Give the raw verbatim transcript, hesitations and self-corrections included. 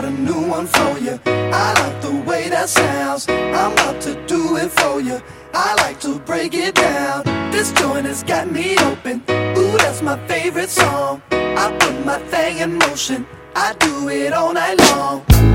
got a new one for you. I like the way that sounds. I'm about to do it for you. I like to break it down. This joint has got me open. Ooh, that's my favorite song. I put my thing in motion. I do it all night long.